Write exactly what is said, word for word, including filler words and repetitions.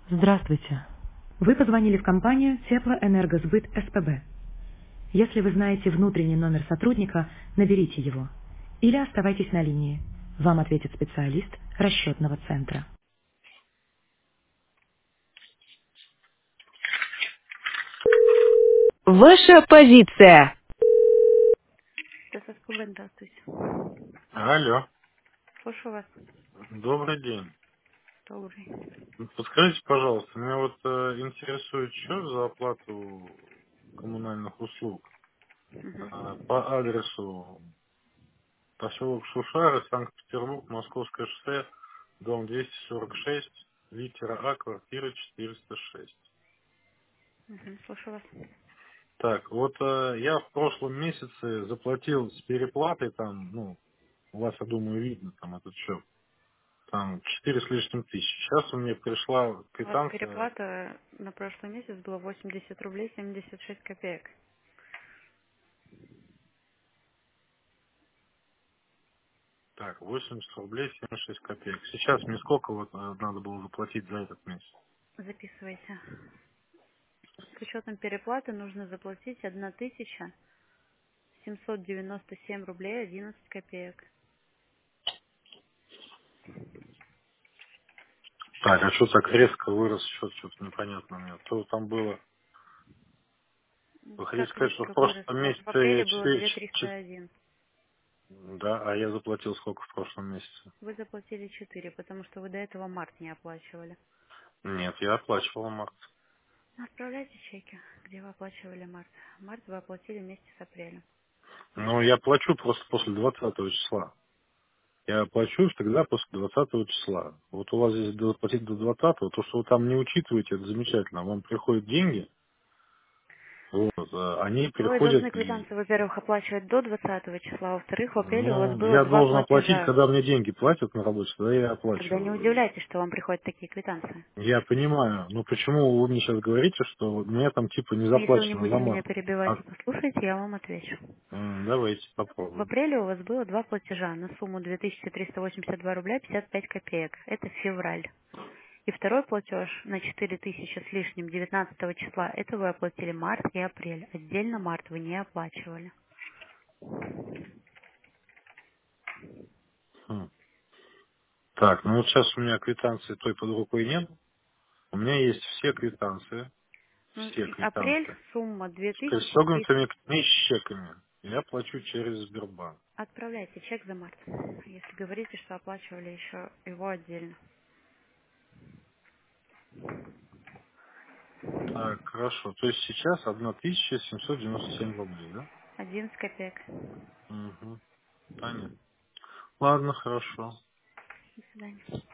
Здравствуйте. Вы позвонили в компанию Теплоэнергосбыт СПБ. Если вы знаете внутренний номер сотрудника, наберите его. Или оставайтесь на линии. Вам ответит специалист расчетного центра. Ваша позиция. Это СПБ, здравствуйте. Алло, Слушаю вас. добрый день. Добрый. Подскажите, пожалуйста, меня вот э, интересует счет за оплату коммунальных услуг э, Мгм. по адресу поселок Шушары, Санкт-Петербург, Московское шоссе, дом двести сорок шесть, литера А, квартира четыреста шесть. Мгм. Слушаю вас. Так, вот э, я в прошлом месяце заплатил с переплатой, там, ну, у вас, я думаю, видно там этот счет, там четыре с лишним тысячи. Сейчас у меня пришла У вас квитанция. переплата на прошлый месяц была восемьдесят рублей семьдесят шесть копеек. Так, восемьдесят рублей семьдесят шесть копеек. Сейчас мне сколько вот э, надо было заплатить за этот месяц? Записывайте. С учетом переплаты нужно заплатить одна тысяча семьсот девяносто семь рублей одиннадцать копеек. Так, а что так резко вырос счет, что-то непонятно мне. То там было... Вы хотите Как сказать, что в резко вырос? прошлом У вас в месяце апреле я было четыре... две триста один. Да, а я заплатил сколько в прошлом месяце? Вы заплатили четыре, потому что вы до этого март не оплачивали. Нет, я оплачивал март. Ну, отправляйте чеки, где вы оплачивали март. Март вы оплатили вместе с апрелем. Но я плачу просто после двадцатого числа. Я плачу всегда после двадцатого числа. Вот у вас здесь заплатить до двадцатого, то, что вы там не учитываете, это замечательно. Вам приходят деньги, вот, э, они Вы приходят должны и квитанцию, во-первых, оплачивать до двадцатого числа, а во-вторых, в апреле у вас Ну, было я два должен оплатить, платежа. когда мне деньги платят на работе, тогда я Тогда не оплачиваю. удивляйтесь, что вам приходят такие квитанции. Я понимаю, но почему вы мне сейчас говорите, что у меня там типа не Ну, если вы не заплачено за будете меня март? перебивать А, и послушаете, я вам отвечу. м, давайте В попробуем. апреле у вас было два платежа на сумму две тысячи триста восемьдесят два рубля пятьдесят пять копеек. Это февраль. И второй платеж на четыре тысячи с лишним девятнадцатого числа, это вы оплатили март и апрель. Отдельно март вы не оплачивали. Хм. Так, ну вот сейчас у меня квитанции той под рукой нет. У меня есть все квитанции, Ну, все и апрель квитанции сумма две с тысячи триста. пристегнутыми к ней чеками. Я плачу через Сбербанк. Отправляйте чек за март, если говорите, что оплачивали еще его отдельно. Так, хорошо. То есть сейчас тысяча семьсот девяносто семь рублей, да? одиннадцать копеек. Угу. Понятно. Ладно, хорошо. До свидания.